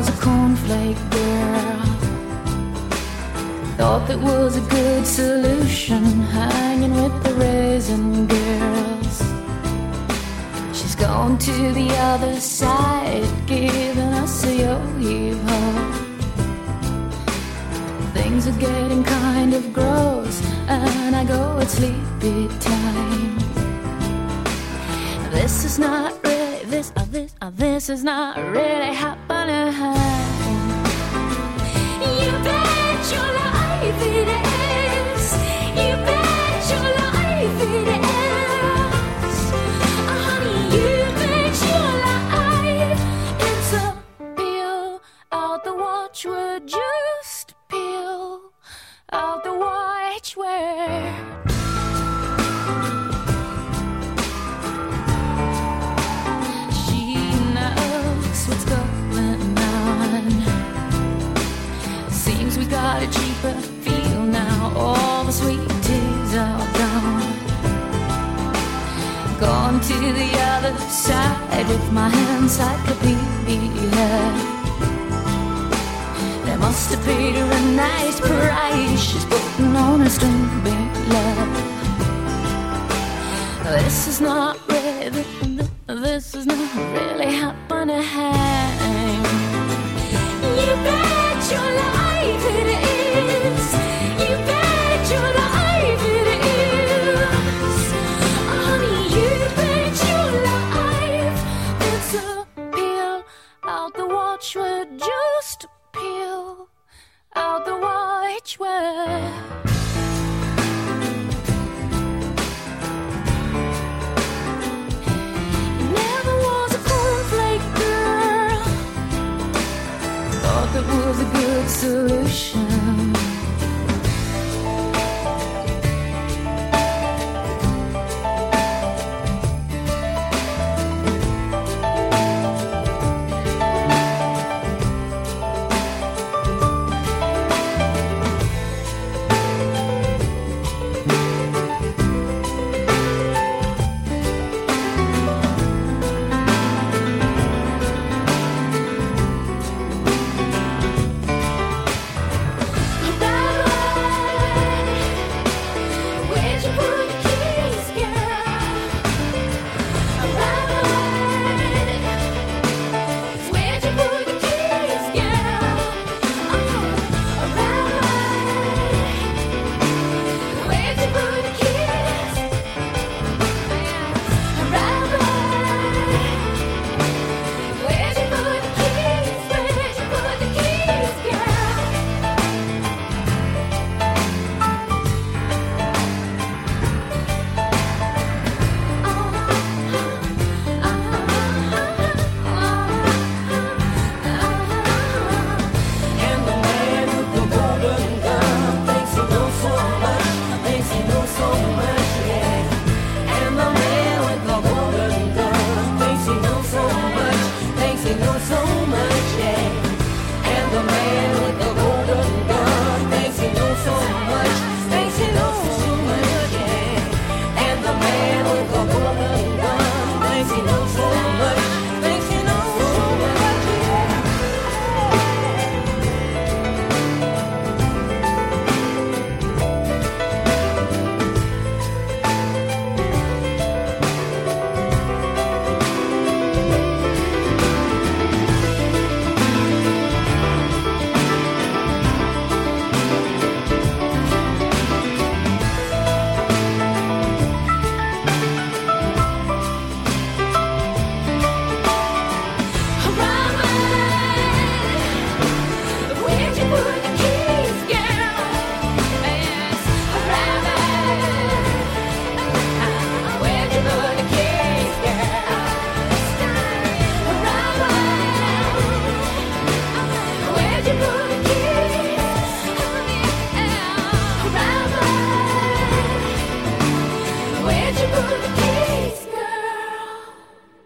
was a cornflake girl. Thought that was a good solution, hanging with the raisin girls. She's gone to the other side, giving us a yo-heave-ho. Things are getting kind of gross, and I go, it's sleepy time. This is not really, this is not really happening. You bet your life it is. You bet your life it is. Honey, you bet your life it's a peel out the watchword. Just peel out the watchword. What's going on? Seems we got a cheaper feel now. All the sweet teas are gone. Gone to the other side with my encyclopedia. They must have paid her a nice price. She's putting on a string big love. This is not really, this is not really happening. You bet your life it is.